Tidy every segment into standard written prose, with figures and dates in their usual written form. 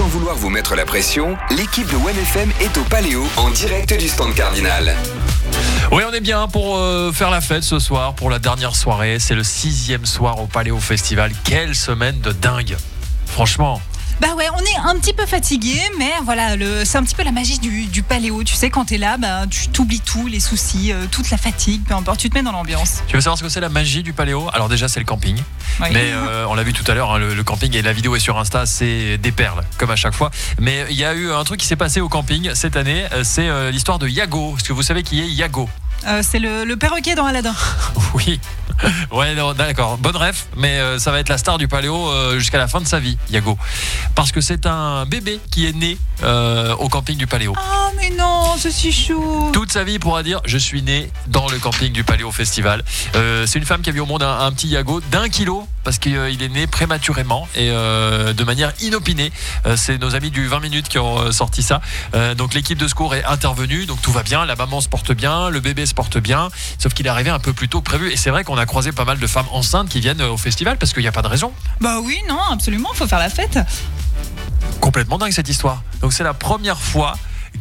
vouloir vous mettre la pression, l'équipe de OneFM est au Paléo en direct du stand Cardinal. Oui, on est bien pour faire la fête ce soir, pour la dernière soirée. C'est le 6e soir au Paléo Festival. Quelle semaine de dingue. Franchement. Bah ouais, on est un petit peu fatigué, mais voilà, c'est un petit peu la magie du Paléo. Tu sais, quand t'es là, tu t'oublies tout, les soucis, toute la fatigue, peu importe, tu te mets dans l'ambiance. Tu veux savoir ce que c'est la magie du Paléo ? Alors déjà, c'est le camping. Oui. Mais on l'a vu tout à l'heure, hein, le camping, et la vidéo est sur Insta, c'est des perles, comme à chaque fois. Mais il y a eu un truc qui s'est passé au camping cette année, c'est l'histoire de Yago. Est-ce que vous savez qui est Yago ? C'est le perroquet dans Aladdin. Oui. Ouais, non, d'accord. Bonne ref, mais ça va être la star du Paléo jusqu'à la fin de sa vie, Yago. Parce que c'est un bébé qui est né au camping du Paléo. Ah, mais non, c'est si chou. Toute sa vie, il pourra dire, je suis né dans le camping du Paléo Festival. C'est une femme qui a mis au monde un petit Yago d'1 kilo, parce qu'il est né prématurément et de manière inopinée. C'est nos amis du 20 minutes qui ont sorti ça. Donc l'équipe de secours est intervenue, donc tout va bien, la maman se porte bien, le bébé se porte bien, sauf qu'il est arrivé un peu plus tôt que prévu. Et c'est vrai qu'on a croisé pas mal de femmes enceintes qui viennent au festival parce qu'il n'y a pas de raison. Bah oui, non, absolument, faut faire la fête. Complètement dingue cette histoire. Donc c'est la première fois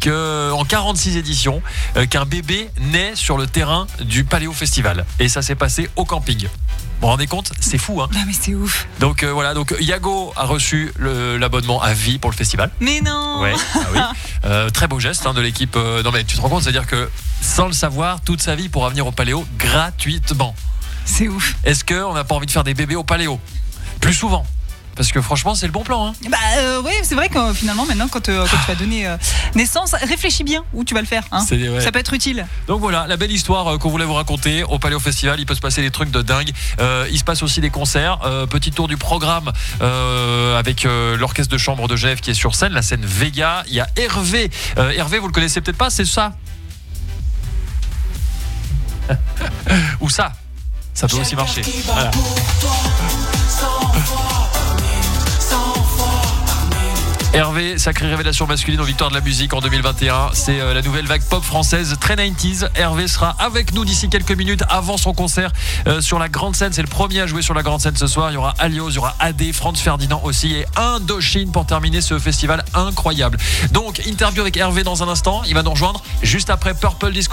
en 46 éditions qu'un bébé naît sur le terrain du Paléo Festival. Et ça s'est passé au camping. Vous vous rendez compte ? C'est fou, hein ? Non, mais c'est ouf. Donc voilà, donc Yago a reçu l'abonnement à vie pour le festival. Mais non. Ouais, oui. Très beau geste de l'équipe. Non mais tu te rends compte, c'est-à-dire que sans le savoir, toute sa vie il pourra venir au Paléo gratuitement. C'est ouf. Est-ce qu'on n'a pas envie de faire des bébés au Paléo plus souvent ? Parce que franchement, c'est le bon plan. Hein. Oui, c'est vrai que finalement, maintenant, quand tu vas donner naissance, réfléchis bien où tu vas le faire. Hein. Ouais. Ça peut être utile. Donc voilà, la belle histoire qu'on voulait vous raconter au Paléo Festival. Il peut se passer des trucs de dingue. Il se passe aussi des concerts. Petit tour du programme avec l'orchestre de chambre de Genève qui est sur scène, la scène Vega. Il y a Hervé. Hervé, vous le connaissez peut-être pas, c'est ça. Ou ça. Ça peut aussi marcher. Voilà. Hervé, sacrée révélation masculine aux Victoires de la musique en 2021. C'est la nouvelle vague pop française, très 90s. Hervé sera avec nous d'ici quelques minutes avant son concert sur la grande scène. C'est le premier à jouer sur la grande scène ce soir. Il y aura Alios, il y aura AD, Franz Ferdinand aussi et Indochine pour terminer ce festival incroyable. Donc, interview avec Hervé dans un instant. Il va nous rejoindre juste après Purple Disco.